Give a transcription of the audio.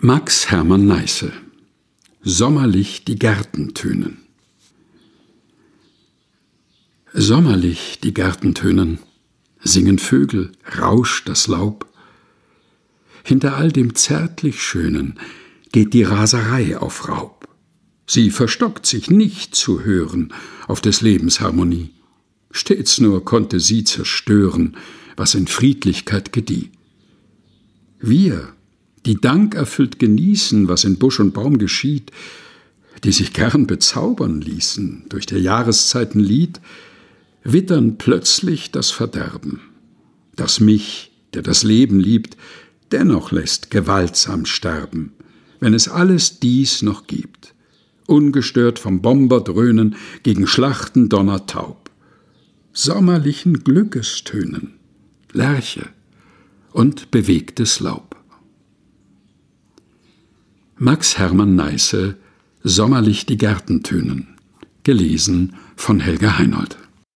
Max Hermann Neisse: Sommerlich die Gärten tönen. Sommerlich die Gärten tönen, singen Vögel, rauscht das Laub. Hinter all dem zärtlich Schönen geht die Raserei auf Raub. Sie verstockt sich nicht zu hören auf des Lebens Harmonie. Stets nur konnte sie zerstören, was in Friedlichkeit gedieh. Wir, die dankerfüllt genießen, was in Busch und Baum geschieht, die sich gern bezaubern ließen durch der Jahreszeiten Lied, wittern plötzlich das Verderben, das mich, der das Leben liebt, dennoch lässt gewaltsam sterben, wenn es alles dies noch gibt, ungestört vom Bomberdröhnen gegen Schlachten donnertaub, sommerlichen Glückestönen, Lerche und bewegtes Laub. Max Hermann Neisse: Sommerlich die Gärten tönen. Gelesen von Helga Heinold.